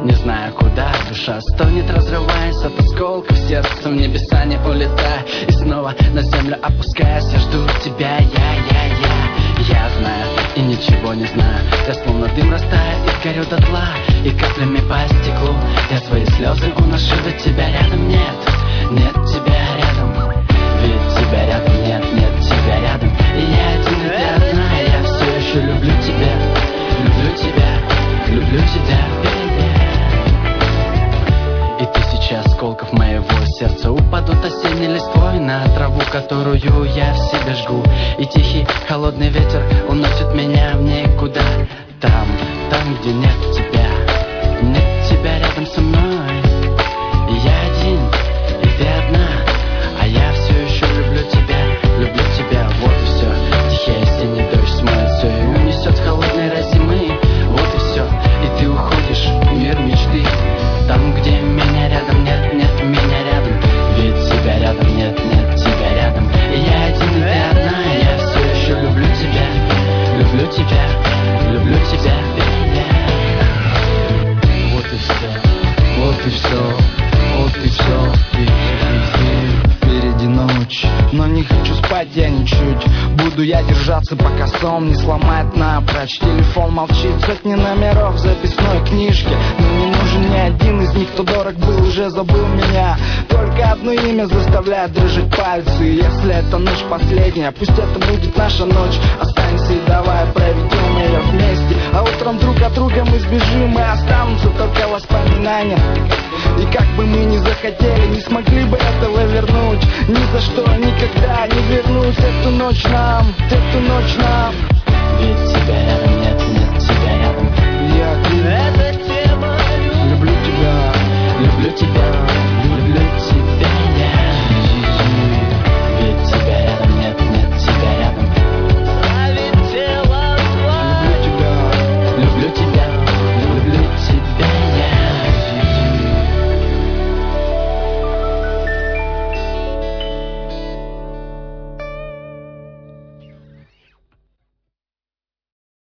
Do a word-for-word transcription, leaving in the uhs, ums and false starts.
Не знаю, куда душа стонет, разрываясь от осколков сердца, в небеса не улетая и снова на землю опускаясь. Я жду тебя, я, я, я. Я знаю и ничего не знаю. Я словно дым растаю и горю дотла, и каплями по стеклу я свои слезы уношу, ведь тебя рядом нет. Нет тебя рядом, ведь тебя рядом нет, нет тебя рядом. И я один, и ты одна, и я все еще люблю тебя. Люблю тебя, люблю тебя, baby. И тысячи осколков моего сердца упадут осенней листвой на траву, которую я в себе жгу. И тихий холодный ветер уносит меня в никуда. Там, там, где нет тебя, нет тебя рядом со мной. И я один, и ты одна, а я все еще люблю тебя, люблю тебя, вот и все. Тихий осенний дождь смоет все и унесет с холодной зимы. Вот и все, и ты уходишь в мир мечты. Там, где меня рядом нет, нет меня рядом. Ведь тебя рядом нет, нет тебя рядом. И я один, и ты одна, и я все еще люблю тебя. Люблю тебя, люблю тебя, baby. Вот и все, вот и все, вот и все. Впереди ночь, но не хочу спать я ничуть. Буду я держаться, пока сон не сломает напрочь. Телефон молчит, сотни номеров в записной книжке, но не нужен ни один из них, кто дорог был, уже забыл меня. Только одно имя заставляет дрожать пальцы. Если эта ночь последняя, пусть это будет наша ночь. Останься и давай проведем ее вместе. А утром друг от друга мы сбежим, и останутся только воспоминания. И как бы мы ни захотели, не смогли бы этого вернуть. Ни за что, никогда, ни